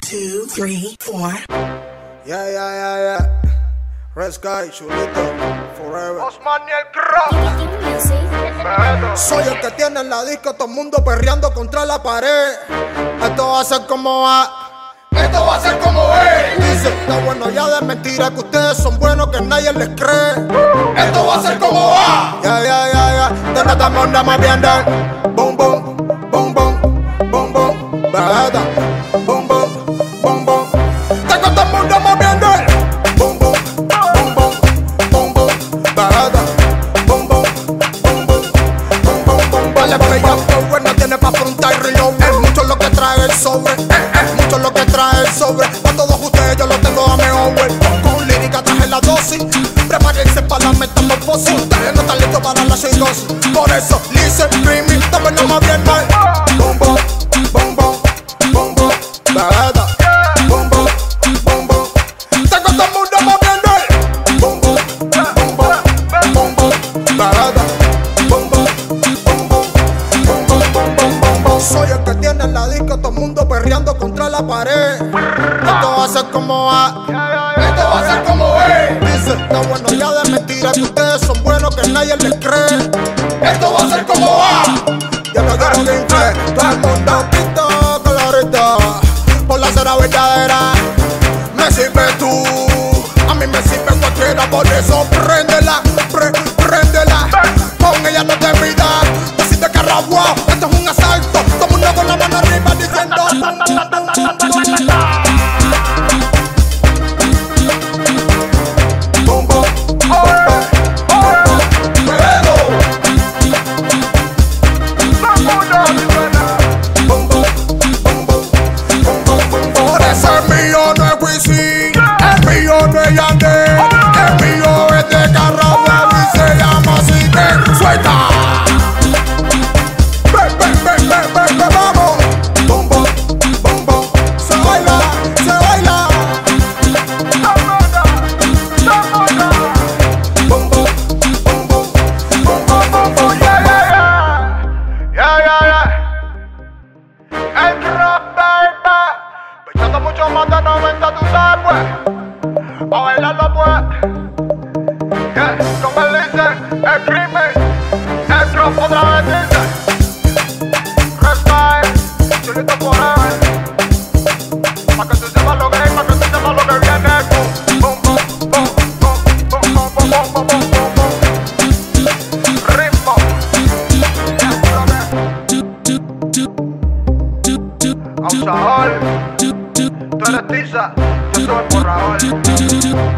2, 3, 4. Yeah. Red Sky, chulito, forever. Osman y el Croc. Soy el que tiene en la disco, todo el mundo perreando contra la pared. Esto va a ser como va. Esto va a ser como es. Dice, está bueno ya de mentira, que ustedes son buenos, que nadie les cree. Esto va a ser como va. Ya. Te notamos nada más bien de boom, boom, boom, boom, boom, boom, bajada, boom, boom, boom, boom. Te notamos nada más bien de boom, boom, boom, boom, boom, boom, bajada, boom, boom, boom, boom, boom, boom, boom. Vale, bella, bueno, tiene pa' afrontar el reload. Es mucho lo que trae el sobre, mucho lo que trae el sobre. Pa' todos ustedes yo lo tengo a mi over. Con lírica traje la dosis. Prepárense para la metamorfosis. Ustedes no están listos para la psicosis. Por eso, listen, creamy, dame no más bien mal. Boom, boom, boom, boom, boom, boom, bajada. Boom, boom, boom, boom. Tengo todo el mundo más bien mal. Boom, boom, boom, boom, boom, boom, bajada. Boom, boom, boom, boom, boom, boom, boom, boom, boom. Soy el que tiene en la disco, todo el mundo perreando contra la pared. Esto va a ser como va. Esto va a ser como es. Dice, está bueno ya de mentira, que ustedes son buenos, que nadie les cree. Esto va a ser como va. Ya no quiero que cree. Todo el mundo pito colorito por la cera verdadera. Me sirve tú, a mí me sirve cualquiera. Por eso préndela, préndela. Con ella no te midas, decide que rabua. Esto es un asalto, todo el mundo con la mano arriba diciendo boom, boom, por eso el mío no es Wisin, el mío no es Yandel, el mío es de Carrabao y se llama así que suelta. Ven, vamos. Bom, bom, bom, bom. Se baila, se baila. Bom, bom, bom, bom, bom, bom, bom, Yeah. El Croc, baby. Pechando mucho más de 90, tú sabes, pues. A bailarlo, pues. Yeah, como él dice, el crimen. El Croc otra vez dice. Red Sky, chulito forever. Pa' que tú sepas lo que es, pa' que tú sepas lo que viene. Boom, boom, boom, boom, boom, boom, boom, boom, boom, boom, boom, boom. Ritmo. Abusador. Tú eres tiza, yo soy borrador.